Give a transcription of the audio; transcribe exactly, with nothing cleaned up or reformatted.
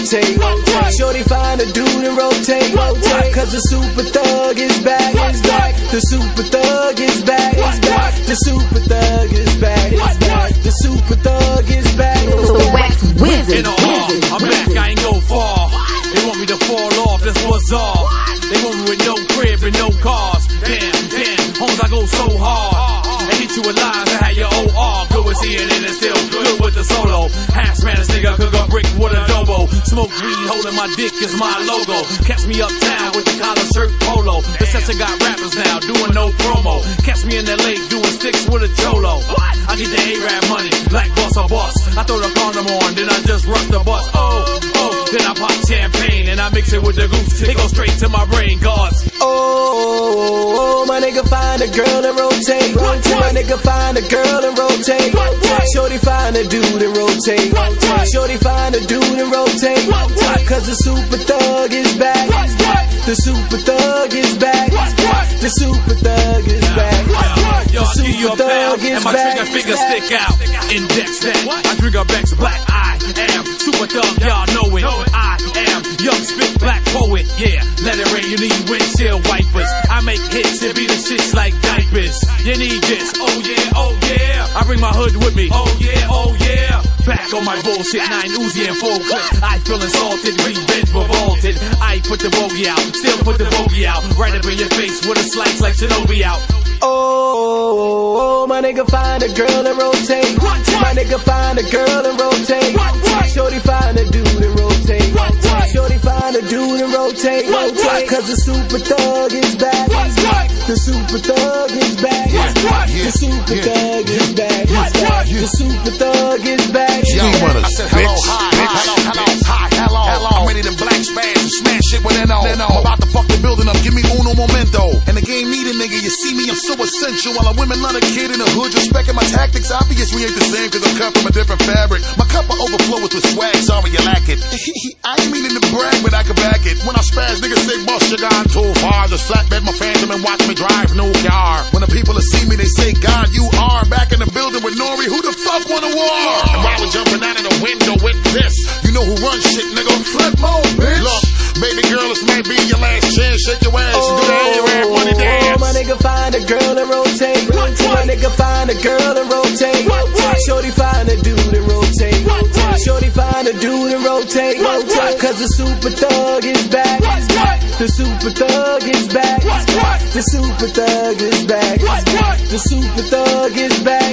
rotate. Shorty find a dude and rotate. Cause the super thug is back. The super thug is back. The super thug is back. The super thug is back. The wax wizard. You know, uh, I'm back, I ain't go far. They want me to fall off, that's what's all. They want me with no crib and no cars. Damn, damn, homes I go so hard. They hit you with lines that had your O R. Good with C N N and still good with the solo. Half Spanish nigga cook up brick with adobo. Smoke weed holding my dick is my logo. Catch me uptown with the collar shirt polo. The session got rappers now doing no promo. Catch me in L A doing sticks with a cholo. I get the A-Rap money like boss or boss. I throw the condom on, then I just rush the bus. Oh, oh, then I pop champagne and I mix it with the goose. It goes straight to my brain, cause oh, my nigga find a girl and rotate. My nigga find a girl and rotate. Shorty find a dude and rotate. Shorty find a dude and rotate. Cause the super thug is back. The super thug is back. The super thug is back. Yo, I give you a pound and my trigger finger stick out. Index that. I drink a Beck's black. I am super thug, y'all know it. I am young spit black poet. Yeah, let it rain, you need windshield wipers. I make hits and beat the shits like diapers. You need this, oh yeah, oh yeah. I bring my hood with me, oh yeah, oh yeah. Back on my bullshit, nine Uzi and full clip. I feel insulted, revenge revolted. I put the bogey out, still put the bogey out. Right up in your face with a slice like Shinobi out. Oh, my nigga find a girl and rotate. My nigga find a girl and rotate. Shorty find a dude and rotate. Shorty find a dude and rotate. Cause the super thug is back. The super thug is back. The super thug is back. The super thug is back. I said hello, hi, hello, hello, hi, hello, hello. I'm ready to black spaz and smash shit with N O. I'm about to fuck the building up, give me uno momento. And the game need a nigga, you see me, I'm so essential. While a women love a kid in the hood, respecting my tactics. Obvious we ain't the same cause I'm cut from a different fabric. My cup will overflow with swag, sorry you lack it. I ain't meaning to brag, but I can back it. When I spaz, niggas say bust you gone too far. Just flatbed my phantom and watch me drive no car. When the people that see me, they say, God, you are back in the building with Nori. Who the fuck want a war? And while we're jumping out of the window with this, you know who runs shit, nigga. Flip mode, bitch. Look, baby girl, this might be your last chance. Shake your ass and do the A-Rap money dance. My nigga find a girl and rotate. My nigga find a girl and rotate. Shorty find a dude and rotate. Shorty find a dude and rotate. Cause the super thug is back. The super thug is back. The super thug is back. The super thug is back.